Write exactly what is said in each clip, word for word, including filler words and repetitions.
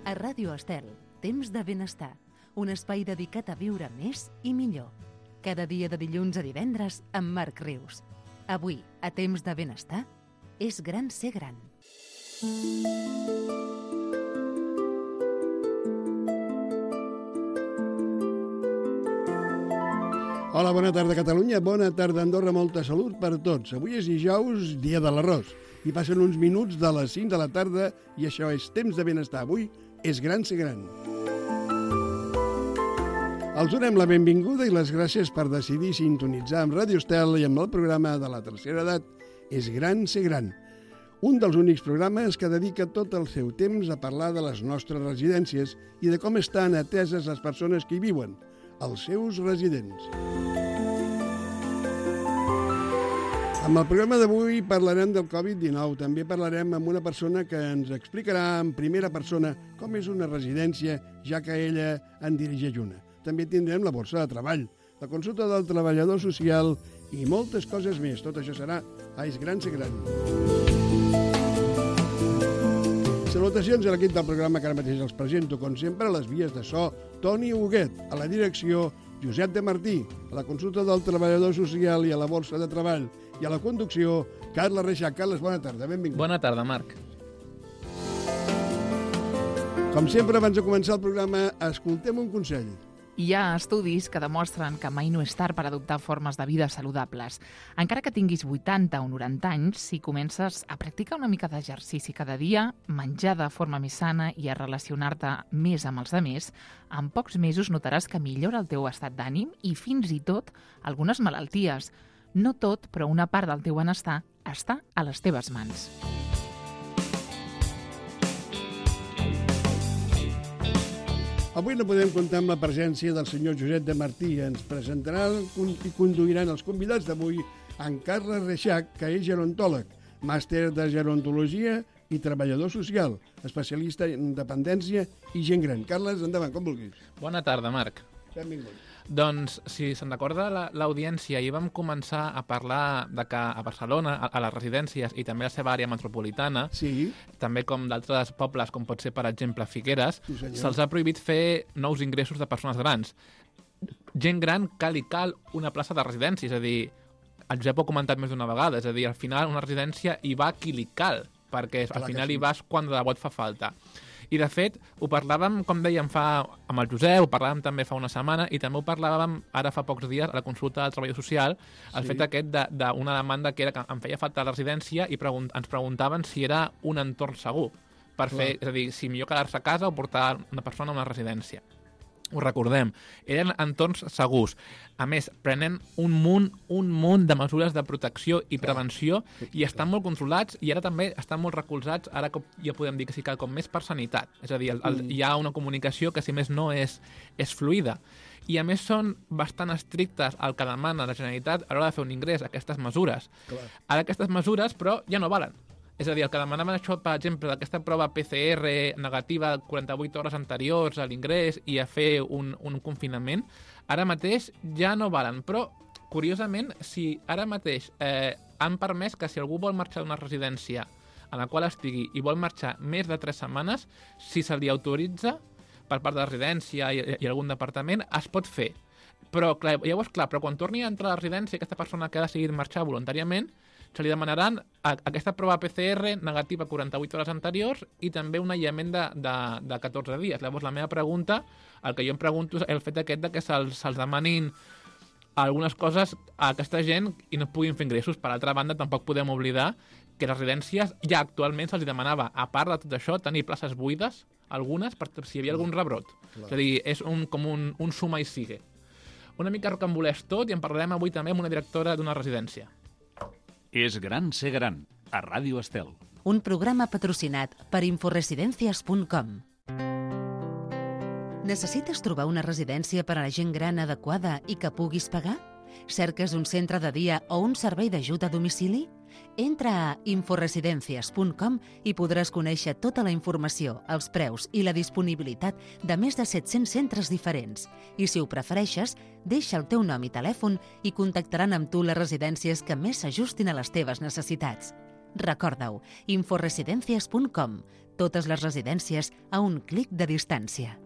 A Ràdio Estel, temps de benestar, un espai dedicat a viure més i millor. Cada dia de dilluns a divendres amb Marc Rius. Avui, a temps de benestar, és gran ser gran. Hola, bona tarda Catalunya, bona tarda Andorra, molta salut per tots. Avui és dijous, dia de l'arròs, i passen uns minuts de les cinc de la tarda i això és temps de benestar. Avui és gran ser gran. Els donem la benvinguda i les gràcies per decidir sintonitzar amb Ràdio Estel i amb el programa de la tercera edat És gran ser gran. Un dels únics programes que dedica tot el seu temps a parlar de les nostres residències i de com estan ateses les persones que hi viuen, els seus residents. Amb el programa d'avui parlarem del covid dinou. També parlarem amb una persona que ens explicarà en primera persona com és una residència, ja que ella en dirigeix una. També tindrem la borsa de treball, la consulta del treballador social i moltes coses més. Tot això serà a És gran ser gran. Salutacions a l'equip del programa que ara mateix els presento, com sempre, a les vies de so, Toni Huguet, a la direcció, Josep de Martí, a la consulta del treballador social i a la borsa de treball, i a la conducció, Carles Reixac. Carles, bona tarda, benvingut. Bona tarda, Marc. Com sempre, abans de començar el programa, escoltem un consell. Hi ha estudis que demostren que mai no és tard per adoptar formes de vida saludables. Encara que tinguis vuitanta o noranta anys, si comences a practicar una mica d'exercici cada dia, menjar de forma més sana i a relacionar-te més amb els altres, en pocs mesos notaràs que millora el teu estat d'ànim i fins i tot algunes malalties. No tot, però una part del teu benestar està a les teves mans. Avui no podem comptar amb la presència del senyor Josep de Martí. Ens presentarà i conduiran els convidats d'avui en Carles Reixac, que és gerontòleg, màster de gerontologia i treballador social, especialista en dependència i gent gran. Carles, endavant, com vulguis. Bona tarda, Marc. Benvingut. Doncs, si se'n recorda l'audiència, ahir vam començar a parlar de que a Barcelona, a les residències i també a la seva àrea metropolitana, sí, també com d'altres pobles, com pot ser, per exemple, Figueres, sí, se'ls ha prohibit fer nous ingressos de persones grans. Gent gran cal i cal una plaça de residència, és a dir, el Josep ho ha comentat més d'una vegada, és a dir, al final una residència hi va qui li cal, perquè Clar al final sí. hi vas quan de debò et fa falta. I, de fet, ho parlàvem, com dèiem, fa amb el Josep, ho parlàvem també fa una setmana i també ho parlàvem ara fa pocs dies a la consulta del treballador social, el sí. fet aquest d'una de, de demanda que era que em feia falta la residència i pregunt, ens preguntaven si era un entorn segur per Clar. fer, és a dir, si millor quedar-se a casa o portar una persona a una residència. Ho recordem, eren entorns segurs. A més, prenen un munt, un munt de mesures de protecció i prevenció i estan molt controlats i ara també estan molt recolzats, ara ja podem dir que sí, cada cop més per sanitat. És a dir, el, el, hi ha una comunicació que, si més no, és, és fluida. I, a més, són bastant estrictes el que demana la Generalitat a l'hora de fer un ingrés, aquestes mesures. Clar. Ara aquestes mesures, però, ja no valen. És a dir, el que demanaven això, per exemple, d'aquesta prova P C R negativa quaranta-vuit hores anteriors a l'ingrés i a fer un, un confinament, ara mateix ja no valen. Però, curiosament, si ara mateix eh, han permès que si algú vol marxar d'una residència en la qual estigui i vol marxar més de tres setmanes, si se li autoritza per part de la residència i, i algun departament, es pot fer. Però, clar, llavors, clar, però quan torni a entrar a la residència, aquesta persona que ha decidit marxar voluntàriament, se li demanaran aquesta prova P C R negativa quaranta-vuit hores anteriors i també un aïllament de, de, de catorze dies. Llavors, la meva pregunta, el que jo em pregunto és el fet aquest de que se'ls se demanin algunes coses a aquesta gent i no puguin fer ingressos. Per altra banda, tampoc podem oblidar que les residències ja actualment se'ls demanava, a part de tot això, tenir places buides, algunes, per si hi havia algun rebrot. Clar. És a dir, és un, com un, un suma i sigue. Una mica rocambolès tot i en parlarem avui també amb una directora d'una residència. És gran ser gran, a Ràdio Estel. Un programa patrocinat per inforesidencias punt com. Necessites trobar una residència per a la gent gran adequada i que puguis pagar? Cerques un centre de dia o un servei d'ajut a domicili? Entra a inforesidencias punt com i podràs conèixer tota la informació, els preus i la disponibilitat de més de set-cents centres diferents. I si ho prefereixes, deixa el teu nom i telèfon i contactaran amb tu les residències que més s'ajustin a les teves necessitats. Recorda-ho, inforesidencias punt com. Totes les residències a un clic de distància.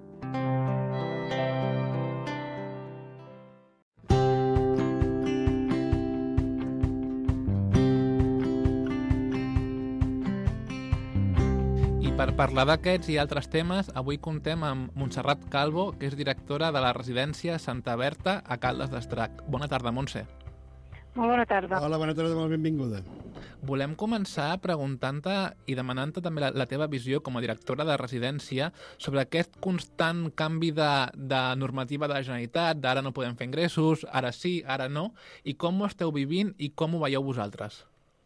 Per parlar d'aquests i altres temes, avui contem amb Montserrat Calvo, que és directora de la residència Santa Berta a Caldes d'Estrac. Bona tarda, Montse. Molt bona tarda. Hola, bona tarda, molt benvinguda. Volem començar preguntant-te i demanant-te també la, la teva visió com a directora de residència sobre aquest constant canvi de, de normativa de la Generalitat, d'ara no podem fer ingressos, ara sí, ara no, i com ho esteu vivint i com ho veieu vosaltres?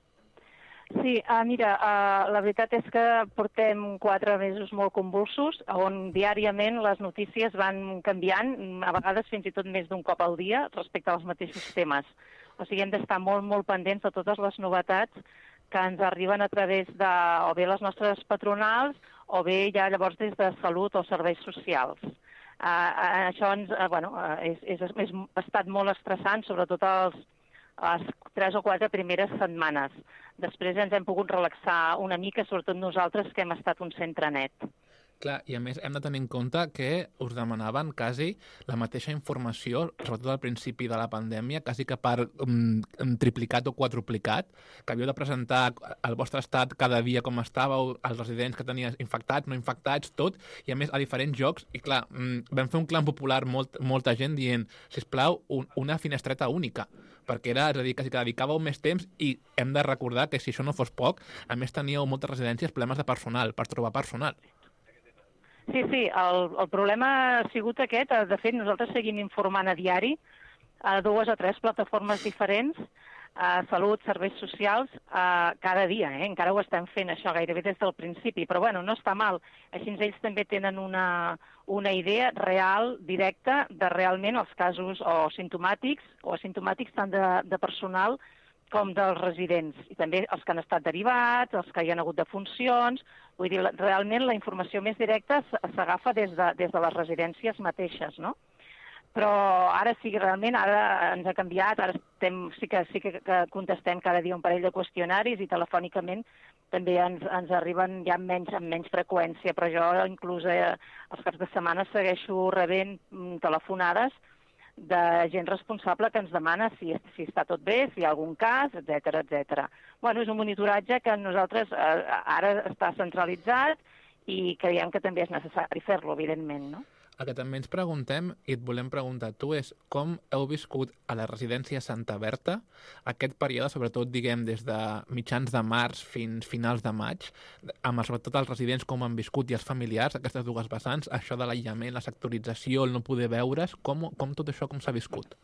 Sí, uh, mira, uh, la veritat és que portem quatre mesos molt convulsos, on diàriament les notícies van canviant, a vegades fins i tot més d'un cop al dia, respecte als mateixos temes. O sigui, hem d'estar molt, molt pendents de totes les novetats que ens arriben a través de o bé les nostres patronals o bé ja llavors des de salut o serveis socials. Uh, això ens, uh, bueno, uh, és, és, és, ha estat molt estressant, sobretot els, les tres o quatre primeres setmanes. Després ens hem pogut relaxar una mica, sobretot nosaltres, que hem estat un centre net. Clar, i a més hem de tenir en compte que us demanaven quasi la mateixa informació, sobretot al principi de la pandèmia, quasi que per um, triplicat o quadruplicat, que havíeu de presentar el vostre estat cada dia com estàveu, els residents que tenies infectats, no infectats, tot, i a més a diferents jocs, i clar, um, vam fer un clam popular molt, molta gent dient, sisplau, un, una finestreta única, perquè era, és a dir, quasi que dedicàveu més temps i hem de recordar que si això no fos poc, a més teníeu moltes residències problemes de personal, per trobar personal. Sí, sí, el, el problema ha sigut aquest. De fet, nosaltres seguim informant a diari a dues o tres plataformes diferents, a Salut, Serveis Socials, a cada dia. Eh? Encara ho estem fent, això, gairebé des del principi. Però, bueno, no està mal. Així ells també tenen una, una idea real, directa, de realment els casos o simptomàtics o asimptomàtics tant de, de personal com dels residents, i també els que han estat derivats, els que hi han hagut de funcions. Vull dir, realment la informació més directa s'agafa des de, des de les residències mateixes, no? Però ara sí, realment, ara ens ha canviat, ara estem, sí, que, sí que contestem cada dia un parell de qüestionaris i telefònicament també ens, ens arriben ja amb menys, amb menys freqüència, però jo inclús eh, els caps de setmana segueixo rebent mm, telefonades de gent responsable que ens demana si, si està tot bé, si hi ha algun cas, etcètera, etcètera. Bueno, és un monitoratge que nosaltres eh, ara està centralitzat i creiem que també és necessari fer-lo, evidentment, no? El que també ens preguntem, i et volem preguntar tu, és com heu viscut a la residència Santa Berta aquest període, sobretot, diguem, des de mitjans de març fins finals de maig, amb sobretot els residents com han viscut i els familiars, aquestes dues vessants, això de l'aïllament, la sectorització, el no poder veure's, com, com tot això com s'ha viscut?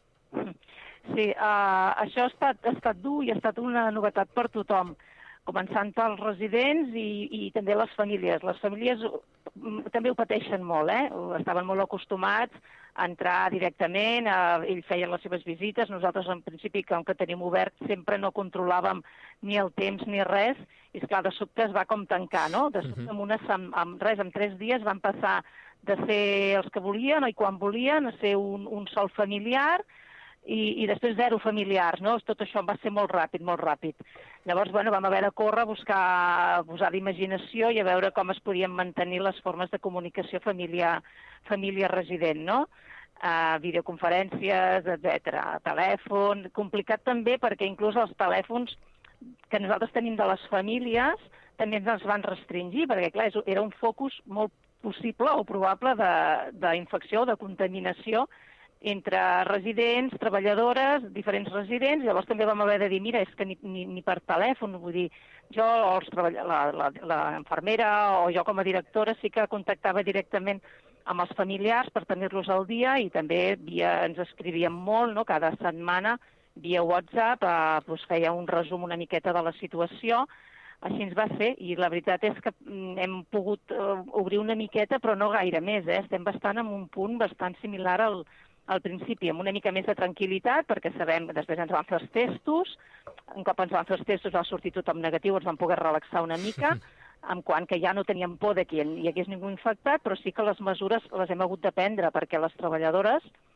Sí, uh, això ha estat, ha estat dur i ha estat una novetat per tothom, començant pels residents i, i també les famílies. Les famílies també ho pateixen molt, eh? Estaven molt acostumats a entrar directament, a, ells feien les seves visites, nosaltres en principi, com que tenim obert, sempre no controlàvem ni el temps ni res, i esclar, de sobte es va com tancar, no? De sobte, amb, una, amb, amb res, en tres dies van passar de ser els que volien, o i quan volien, a ser un, un sol familiar, I, i després zero familiars, no? Tot això va ser molt ràpid, molt ràpid. Llavors, bueno, vam haver de córrer, buscar, posar d'imaginació i a veure com es podien mantenir les formes de comunicació família, família resident, no? Uh, videoconferències, etcètera, telèfon. Complicat també perquè inclús els telèfons que nosaltres tenim de les famílies també ens van restringir, perquè clar, era un focus molt possible o probable d'infecció, de, de contaminació entre residents, treballadores, diferents residents. Llavors també vam haver de dir, mira, és que ni, ni, ni per telèfon, vull dir, jo o els l'infermera o jo com a directora sí que contactava directament amb els familiars per tenir-los al dia i també via, ens escrivíem molt, no?, cada setmana via WhatsApp, eh, doncs feia un resum una miqueta de la situació. Així ens va ser, i la veritat és que hem pogut uh, obrir una miqueta, però no gaire més, eh? Estem bastant en un punt bastant similar al, al principi, amb una mica més de tranquil·litat, perquè sabem, després ens van fer els testos, un cop ens van fer els testos va sortir tothom negatiu, ens vam poder relaxar una mica, en quant que ja no teníem por de que hi hagués ningú infectat, però sí que les mesures les hem hagut de prendre, perquè les treballadores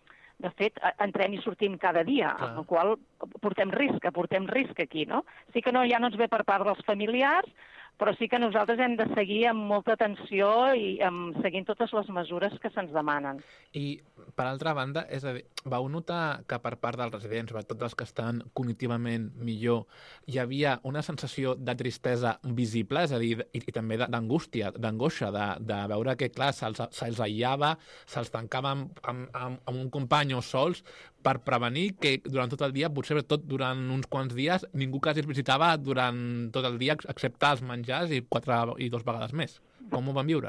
De fet, entrem i sortim cada dia, Clar. amb el qual portem risc, portem risc aquí, no? Sí que no, ja no ens ve per part dels familiars, però sí que nosaltres hem de seguir amb molta atenció i amb, seguint totes les mesures que se'ns demanen. I, per altra banda, és a dir, vau notar que per part dels residents, tots els que estan cognitivament millor, hi havia una sensació de tristesa visible, és a dir, i, i també d'angústia, d'angoixa, de, de veure que, clar, se'ls se aïllava, se'ls tancava amb, amb, amb, amb un company o sols, per prevenir que durant tot el dia, potser tot durant uns quants dies, ningú quasi els visitava durant tot el dia, excepte els menjars i quatre i dos vegades més. Com ho van viure?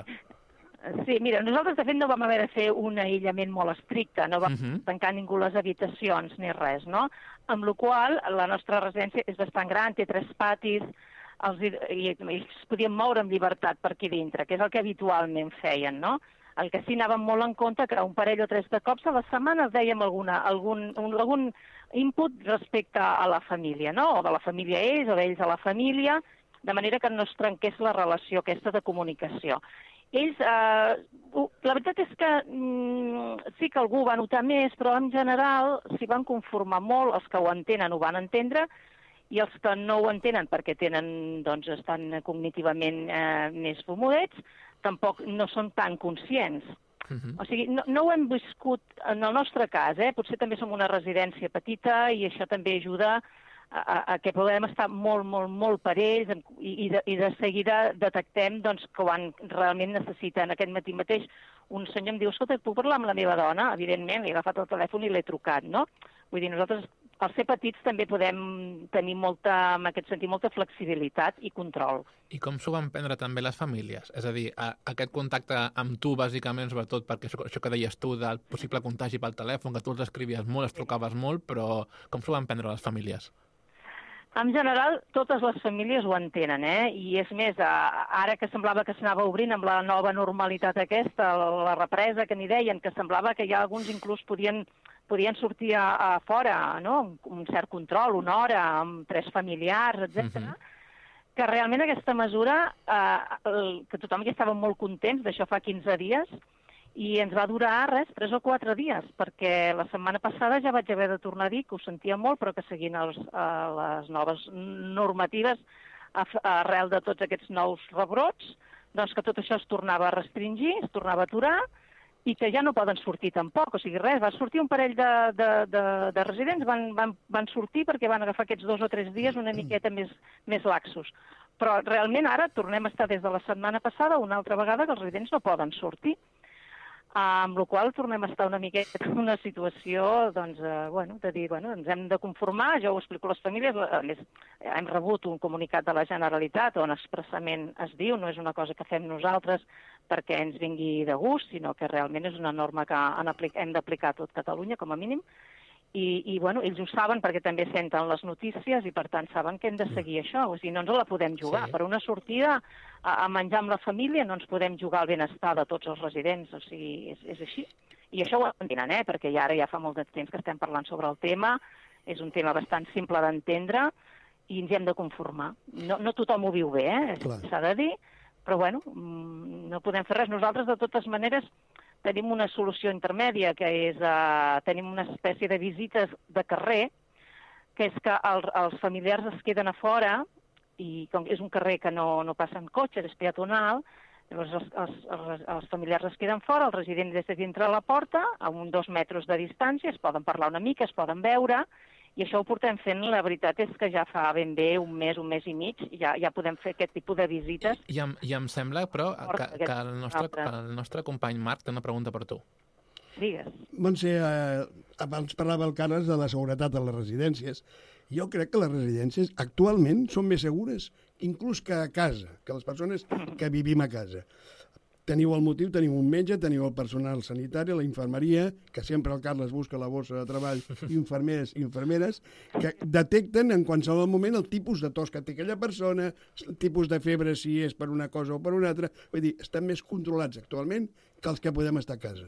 Sí, mira, nosaltres de fet no vam haver de fer un aïllament molt estricte, no vam uh -huh. tancar ningú les habitacions ni res, no? Amb la qual la nostra residència és bastant gran, té tres patis, els, i, i es podien moure amb llibertat per aquí dintre, que és el que habitualment feien, no? El que sí anàvem molt en compte que un parell o tres de cops a la setmana dèiem alguna, algun, un, algun input respecte a la família, no? O de la família a ells, o d'ells a la família, de manera que no es trenqués la relació aquesta de comunicació. Ells, eh, la veritat és que mm, sí que algú va notar més, però en general s'hi van conformar molt, els que ho entenen ho van entendre, i els que no ho entenen perquè tenen, doncs, estan cognitivament eh, més fumudets, tampoc no són tan conscients. Uh -huh. O sigui, no, no ho hem viscut en el nostre cas, eh? Potser també som una residència petita i això també ajuda a, a, a que podem estar molt, molt, molt per ells i, i, de, i de seguida detectem doncs, quan realment necessiten. Aquest matí mateix un senyor em diu, escolta, puc parlar amb la meva dona? Evidentment, li he agafat el telèfon i l'he trucat, no? Vull dir, nosaltres, al ser petits, també podem tenir molta, en aquest sentit, molta flexibilitat i control. I com s'ho van prendre també les famílies? És a dir, a, aquest contacte amb tu, bàsicament, sobretot perquè això, això que deies tu del possible contagi pel telèfon, que tu els escrivies molt, els trucaves molt, però com s'ho van prendre les famílies? En general, totes les famílies ho entenen, eh? I és més, ara que semblava que s'anava obrint amb la nova normalitat aquesta, la represa que n'hi deien, que semblava que ja alguns inclús podien podien sortir a, a fora, no? Un cert control, una hora, amb tres familiars, etcètera. Uh-huh. Que realment aquesta mesura, eh, el, que tothom ja estava molt contents, d'això fa quinze dies, i ens va durar, res, tres o quatre dies, perquè la setmana passada ja vaig haver de tornar a dir que ho sentia molt, però que seguint els, eh, les noves normatives arrel de tots aquests nous rebrots, doncs que tot això es tornava a restringir, es tornava a aturar, i que ja no poden sortir tampoc, o sigui, res, va sortir un parell de, de, de, de residents, van, van, van sortir perquè van agafar aquests dos o tres dies una miqueta més, més laxos. Però realment ara tornem a estar des de la setmana passada una altra vegada que els residents no poden sortir. Amb la qual tornem a estar una miqueta en una situació, doncs, eh, bueno, de dir, bueno, ens hem de conformar, jo ho explico a les famílies, a més, hem rebut un comunicat de la Generalitat on expressament es diu, no és una cosa que fem nosaltres perquè ens vingui de gust, sinó que realment és una norma que hem d'aplicar a tot Catalunya, com a mínim, i, i bueno, ells ho saben perquè també senten les notícies i per tant saben que hem de seguir això, o sigui, no ens la podem jugar. Sí. Per una sortida a, a menjar amb la família no ens podem jugar el benestar de tots els residents, o sigui, és, és així. I això ho entenen, eh? Perquè ja ara ja fa molt de temps que estem parlant sobre el tema, és un tema bastant simple d'entendre i ens hem de conformar. No, no tothom ho viu bé, eh? S'ha de dir, però bueno, no podem fer res. Nosaltres, de totes maneres, tenim una solució intermèdia, que és, uh, tenim una espècie de visites de carrer, que és que el, els familiars es queden a fora, i com és un carrer que no, no passen cotxes, és peatonal, llavors els, els, els, els familiars es queden fora, els residents des de dintre la porta, a uns dos metres de distància, es poden parlar una mica, es poden veure, i això ho portem fent, la veritat és que ja fa ben bé un mes, un mes i mig, ja, ja podem fer aquest tipus de visites. I, i, em, i em sembla, però, que, que el, nostre, el nostre company Marc té una pregunta per tu. Digues. Montse, eh, abans parlava el Carles de la seguretat a les residències. Jo crec que les residències actualment són més segures, inclús que a casa, que les persones que vivim a casa. Teniu el motiu, teniu un metge, teniu el personal sanitari, la infermeria, que sempre el Carles busca la bossa de treball, infermers i infermeres, que detecten en qualsevol moment el tipus de tos que té aquella persona, el tipus de febre, si és per una cosa o per una altra. Vull dir, estan més controlats actualment que els que podem estar a casa.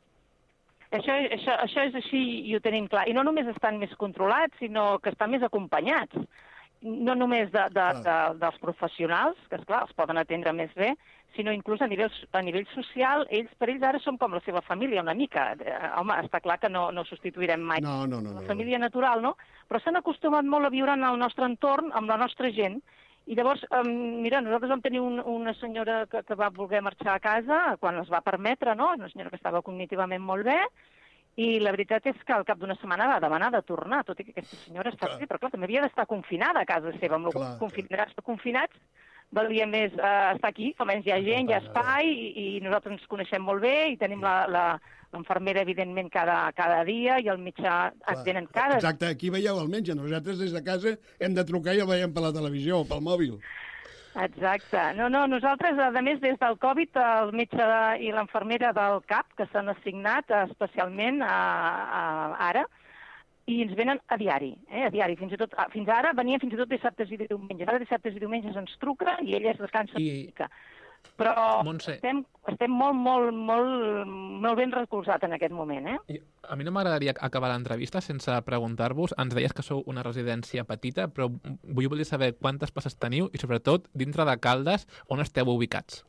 Això, això, això és així i ho tenim clar. I no només estan més controlats, sinó que estan més acompanyats. no només de, de, de, dels professionals, que esclar, els poden atendre més bé, sinó inclús a nivell, a nivell social, ells per ells ara som com la seva família, una mica. Eh, home, està clar que no, no substituirem mai no, no, no, la no, família natural, no? Però s'han acostumat molt a viure en el nostre entorn, amb la nostra gent. I llavors, eh, mira, nosaltres vam tenir un, una senyora que, que va voler marxar a casa quan es va permetre, no? Una senyora que estava cognitivament molt bé, i la veritat és que al cap d'una setmana va demanar de tornar, tot i que aquesta senyora està bé, però clar, també havia d'estar confinada a casa seva, amb el confinats, confinats valia més eh, estar aquí, almenys hi ha gent, hi ha espai, i, i nosaltres ens coneixem molt bé, i tenim la, la, l'enfermera, evidentment, cada, cada dia, i el mitjà es venen cada... Exacte, aquí veieu el metge, nosaltres des de casa hem de trucar i el veiem per la televisió o pel mòbil. Exacte. No, no, nosaltres, a més, des del Covid, el metge i l'enfermera del C A P, que s'han assignat especialment a, a, ara, i ens venen a diari, eh, a diari. Fins, i tot, fins ara venien fins i tot dissabtes i diumenges. Ara dissabtes i diumenges ens truca i ella es descansa I... una mica. Però estem, estem molt, molt, molt, molt ben recolzats en aquest moment. Eh? I a mi no m'agradaria acabar l'entrevista sense preguntar-vos. Ens deies que sou una residència petita, però vull voler saber quantes places teniu i, sobretot, dintre de Caldes, on esteu ubicats?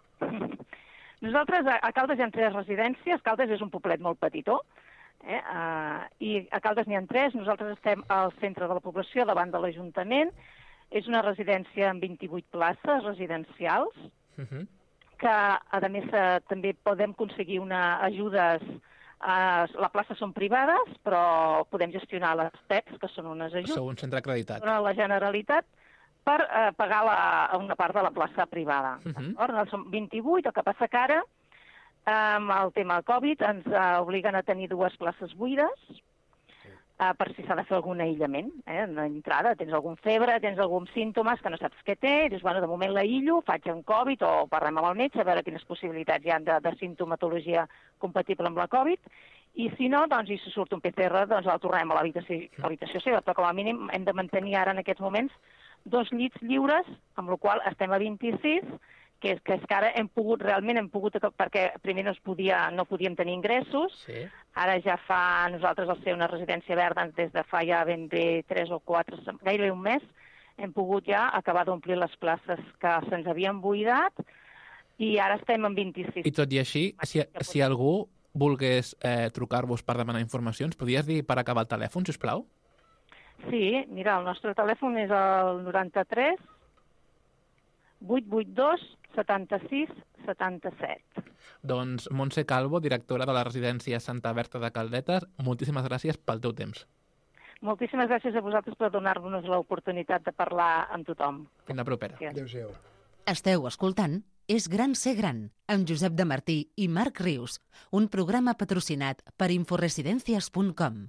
Nosaltres, a Caldes hi ha tres residències. Caldes és un poblet molt petitó. Eh? Uh, I a Caldes n'hi ha tres. Nosaltres estem al centre de la població, davant de l'Ajuntament. És una residència amb vint-i-vuit places residencials, uh-huh. que, a més, uh, també podem aconseguir una, ajudes. Uh, la plaça són privades, però podem gestionar les P E Ps, que són unes ajudes. Sou un centre acreditat. A la Generalitat, per uh, pagar la, una part de la plaça privada. Uh-huh. Són vint-i-vuit, el que passa que ara, amb el tema Covid, ens uh, obliguen a tenir dues places buides uh, per si s'ha de fer algun aïllament. Eh? En entrada tens algun febre, tens algun símptomes que no saps què té, i dius, bueno, de moment l'aïllo, faig en Covid o parlem amb el metge a veure quines possibilitats hi ha de, de simptomatologia compatible amb la Covid, i si no, doncs, i si surt un P C R, doncs el tornem a l'habitació, a l'habitació seva, però com a mínim hem de mantenir ara en aquests moments dos llits lliures, amb la qual estem a vint-i-sis, que és que, és que ara hem pogut, realment hem pogut, perquè primer no, es podia, no podíem tenir ingressos, sí. Ara ja fa, nosaltres al ser una residència verda, des de fa ja ben bé tres o quatre, gairebé un mes, hem pogut ja acabar d'omplir les places que se'ns havien buidat, i ara estem en vint-i-sis. I tot i així, si, si algú volgués eh, trucar-vos per demanar informacions, podries dir per acabar el telèfon, sisplau? Sí, mira, el nostre telèfon és el noranta-tres vuit vuit dos setanta-sis setanta-set. Doncs Montse Calvo, directora de la residència Santa Berta de Caldetes, moltíssimes gràcies pel teu temps. Moltíssimes gràcies a vosaltres per donar-nos l'oportunitat de parlar amb tothom. Fins la propera. Adéu-siau. Esteu escoltant És gran ser gran, amb Josep de Martí i Marc Rius, un programa patrocinat per inforesidencias punt com.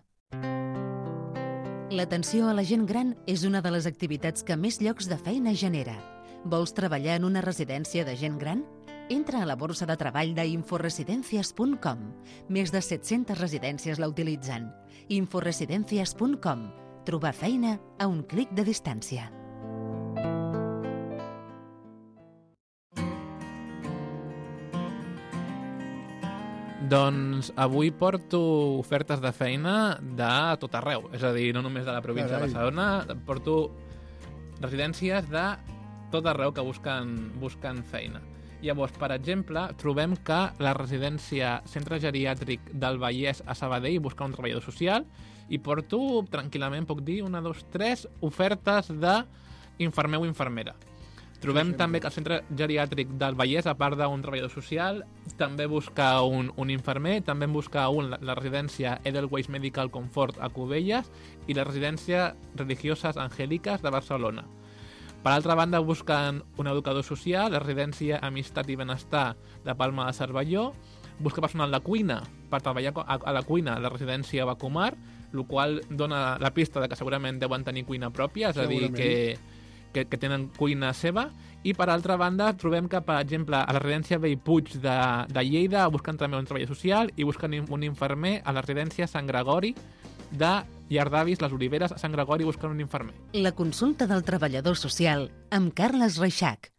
L'atenció a la gent gran és una de les activitats que més llocs de feina genera. Vols treballar en una residència de gent gran? Entra a la borsa de treball d'inforesidencias punt com. Més de set-centes residències la utilitzen. inforesidencias punt com. Trobar feina a un clic de distància. Doncs avui porto ofertes de feina de tot arreu. És a dir, no només de la província Carai. de Barcelona, porto residències de tot arreu que busquen, busquen feina. Llavors, per exemple, trobem que la residència Centre Geriàtric del Vallès a Sabadell busca un treballador social i porto, tranquil·lament, puc dir, una, dos, tres ofertes d'infermer o infermera. Trobem sí, també que el Centre Geriàtric del Vallès, a part d'un treballador social, també busca un, un infermer, també en busca un, la, la residència Edelweiss Medical Comfort a Cubelles i la residència Religiosas Angélicas de Barcelona. Per altra banda, busquen un educador social, la residència Amistat i Benestar de Palma de Cervelló, busca personal de cuina per treballar a, a la cuina a la residència Bacumar, el qual dona la pista de que segurament deuen tenir cuina pròpia, és a dir, que, que, que tenen cuina seva. I per altra banda, trobem que, per exemple, a la residència Bellpuig de, de Lleida busquen també un treballador social i busquen un infermer a la residència Sant Gregori de Llardavis, les Oliveres, a Sant Gregori busquen un infermer. La consulta del treballador social amb Carles Reixac.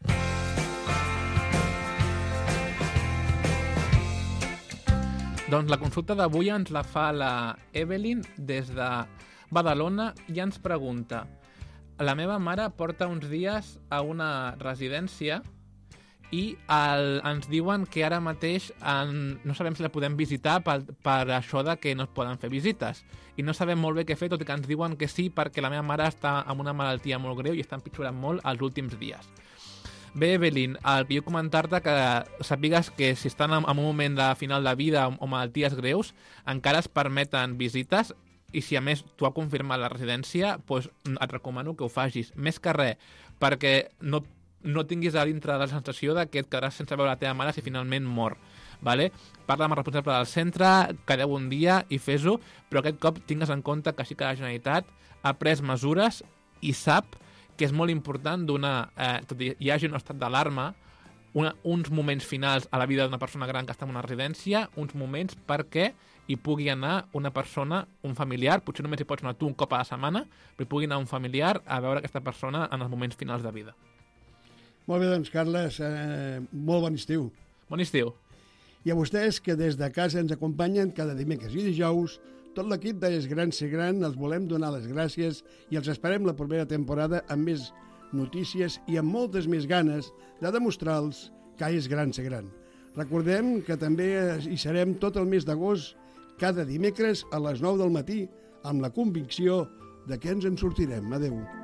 Doncs la consulta d'avui ens la fa la Evelyn des de Badalona i ens pregunta la meva mare porta uns dies a una residència i el, ens diuen que ara mateix en, no sabem si la podem visitar per, per això de que no es poden fer visites. I no sabem molt bé què fer, tot i que ens diuen que sí, perquè la meva mare està amb una malaltia molt greu i està empitjorant molt els últims dies. Bé, Evelyn, el que jo comentar-te que sàpigues que si estan en, en un moment de final de vida o, o malalties greus, encara es permeten visites i si a més tu has confirmat la residència, doncs et recomano que ho facis. Més que res, perquè no no tinguis a dintre la sensació de que et quedaràs sense veure la teva mare si finalment mor. Vale? Parla amb el responsable del centre, quedeu un dia i fes-ho, però aquest cop tingues en compte que sí que la Generalitat ha pres mesures i sap que és molt important donar, eh, tot i hi hagi un estat d'alarma, una, uns moments finals a la vida d'una persona gran que està en una residència, uns moments perquè hi pugui anar una persona, un familiar, potser només hi pots anar tu un cop a la setmana, però hi pugui anar un familiar a veure aquesta persona en els moments finals de vida. Molt bé, doncs, Carles, eh, molt bon estiu. Bon estiu. I a vostès, que des de casa ens acompanyen cada dimecres i dijous, tot l'equip de És Gran Ser Gran els volem donar les gràcies i els esperem la propera temporada amb més notícies i amb moltes més ganes de demostrar-los que és gran ser gran. Recordem que també hi serem tot el mes d'agost, cada dimecres a les nou del matí, amb la convicció de que ens en sortirem. Adéu.